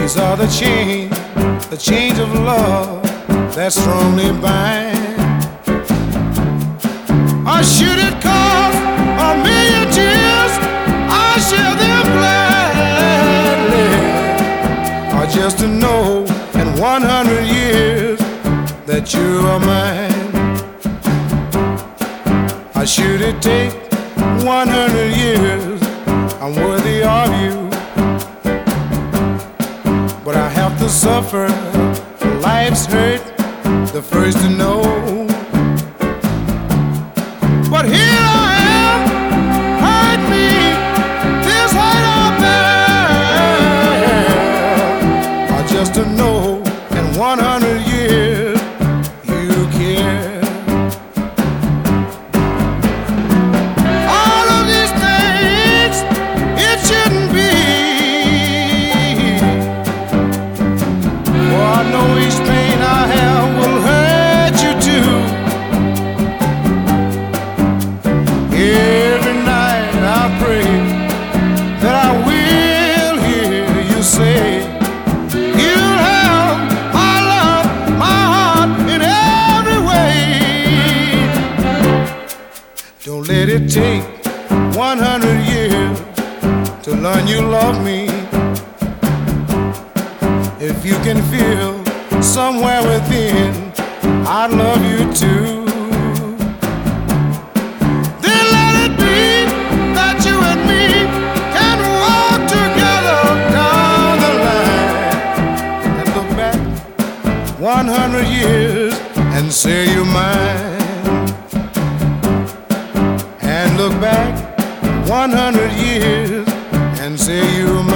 These are the chains of love that strongly bind. Or should it cost a million tears, I share them gladly. Or just to know in 100 years that you are mine. Or should it take 100 years, I'm worthy of you. But I have to suffer life's hurt, the first to know. But here I am, hurt me, this hurt I bear. Or just to know in 100 years you care. All of these things, it shouldn't be. For I know each pain I have will hurt you too. Every night I pray that I will hear you say, you'll have my love, my heart in every way. Don't let it take 100 years to learn you love me. If you can feel somewhere within I love you too, then let it be that you and me can walk together down the line and look back 100 years and say you're mine. And look back 100 years and say you're mine.